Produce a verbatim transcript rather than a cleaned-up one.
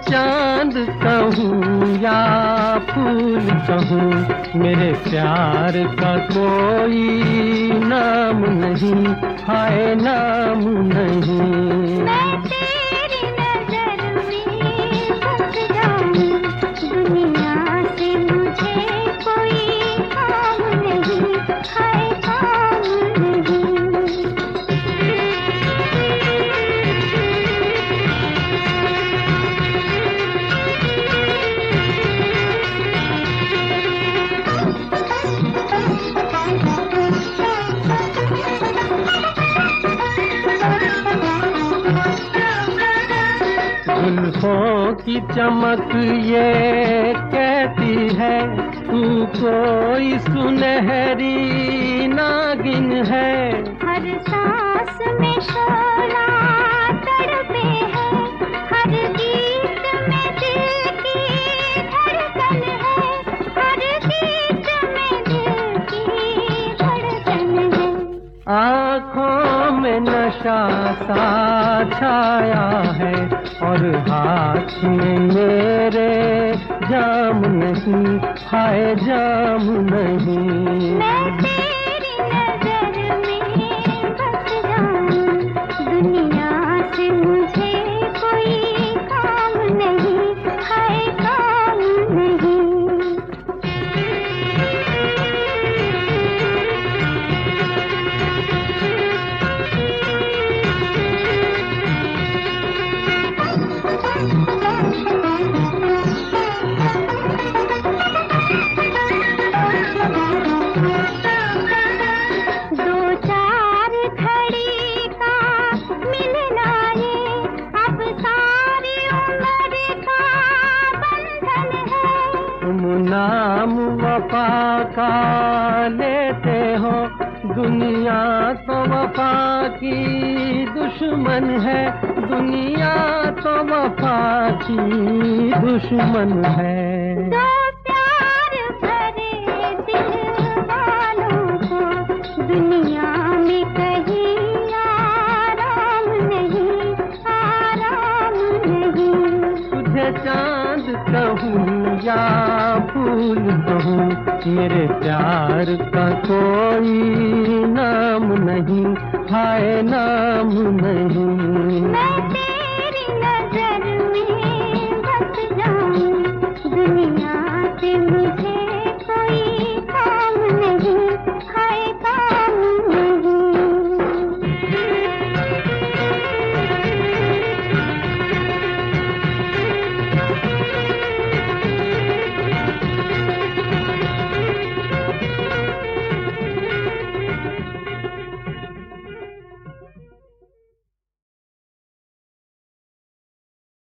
चांद कहूँ या फूल कहूँ, मेरे प्यार का कोई नाम नहीं, हाय नाम नहीं। मैं तेरी नजर में बस जाऊं, दुनिया से मुझे कोई काम नहीं, हाय काम नहीं। जुल्फों की चमक ये कहती है, तू कोई सुनहरी नागिन है। हर सांस में शोला तड़पे है, हर गीत में दिल की धड़कन है, हर गीत में दिल की धड़कन है। आँखों में नशा सा छाया है, और हाथ में मेरे जाम नहीं, हाय जाम नहीं। मैं तेरी नजर में बस जाऊं, दुनिया से मुझे कोई काम नहीं, हाय काम नहीं। नाम वफा का लेते हो, दुनिया तो वफा की दुश्मन है, दुनिया तो वफा की दुश्मन है। दो प्यार भरे दिल वालों को दुनिया में कहीं आराम नहीं, आराम नहीं। तुझे चांद कहूँ या फूल कहूँ, मेरे प्यार का कोई नाम नहीं, हाय नाम नहीं। मैं तेरी नजर में बस जाऊं, दुनिया से मुझे